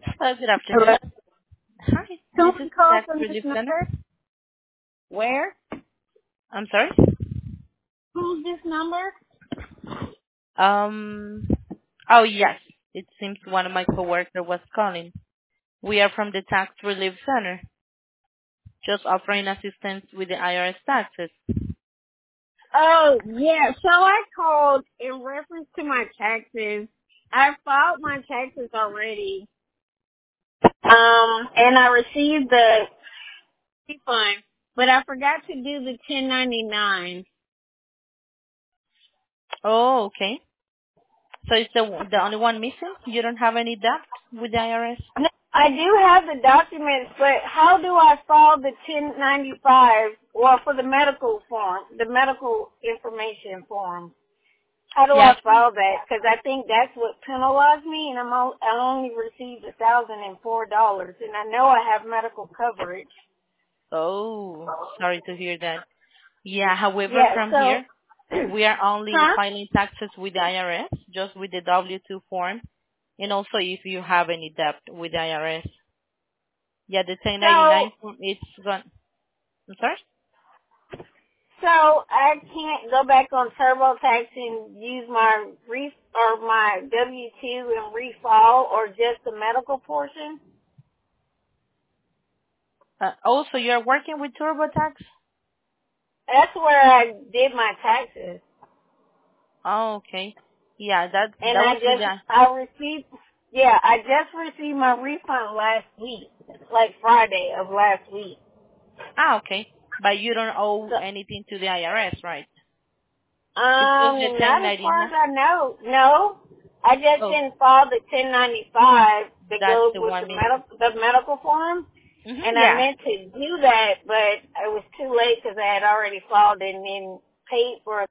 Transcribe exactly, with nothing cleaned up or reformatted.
Hello, good Hello? afternoon. Hi, this is Someone called Tax from this Relief Center. number? Where? I'm sorry? Who's this number? Um, oh yes, it seems one of my coworkers was calling. We are from the Tax Relief Center, just offering assistance with the I R S taxes. Oh, yeah. So I called in reference to my taxes. I filed my taxes already. Um, and I received the refund, but I forgot to do the ten ninety-nine. Oh, okay. So it's the the only one missing? You don't have any debt with the I R S? No, I do have the documents, but how do I file the ten ninety-five? Well, for the medical form, the medical information form. How do I Yes. file that? Because I think that's what penalized me, and I'm o- I only received a thousand and four dollars, and I know I have medical coverage. Oh, sorry to hear that. Yeah, however, Yeah. from So, here, we are only huh? filing taxes with the I R S, just with the W two form, and also if you have any debt with the I R S. Yeah, the ten ninety-nine So, form, it's gone. I'm sorry? so I can't go back on TurboTax and use my re or my W two and refile, or just the medical portion. Uh, also, you're working with TurboTax? That's where I did my taxes, Oh, okay. Yeah, that and that I was with just the. I received. Yeah, I just received my refund last week, like Friday of last week. Ah, okay. But you don't owe So, anything to the I R S, right? It's just the um, not as far as ten ninety-nine. I know. No, I just Oh, didn't file the ten ninety-five that that's goes the with one the missing. medical the medical form, Mm-hmm, and I yeah. meant to do that, but it was too late because I had already filed it and then paid for